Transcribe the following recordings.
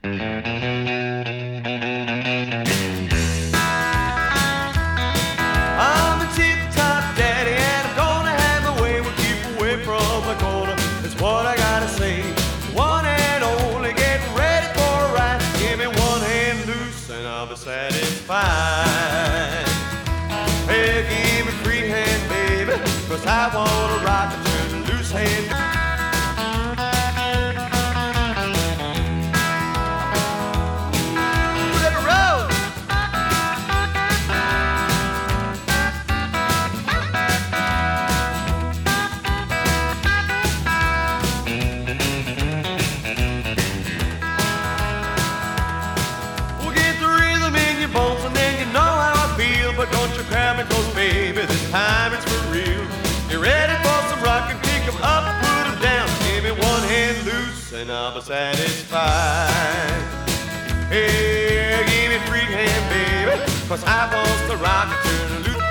I'm a tip-top daddy and I'm gonna have my way. We'll keep away from the corner. That's what I gotta say. One and only, get ready for a ride. Give me one hand loose and I'll be satisfied. Hey, give me free hand, baby, 'cause I wanna rock it to the loose hand. Bones, and then you know how I feel. But don't you cry me, 'cause baby, this time it's for real. You ready for some rock and pick 'em up, put 'em down. Give me one hand loose and I'll be satisfied. Hey, give me free hand, baby, 'cause I want to rock it to the loose.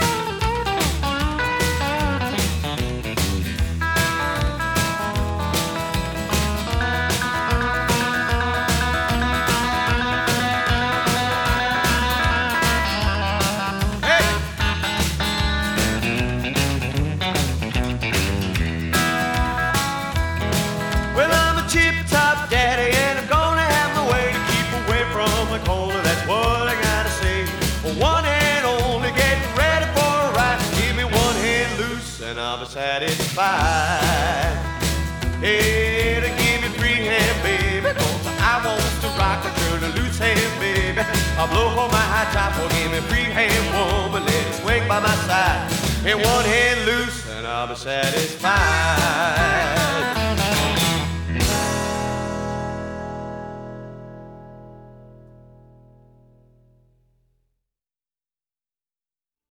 Tip-top daddy, and I'm gonna have my way to keep away from the corner. That's what I gotta say. One hand only, getting ready for a ride. Give me one hand loose and I'll be satisfied. Hey, to give me free hand, baby, 'cause I want to rock it to the loose hand, baby. I'll blow on my high top, or give me free hand, woman, let it swing by my side. And one hand loose and I'll be satisfied.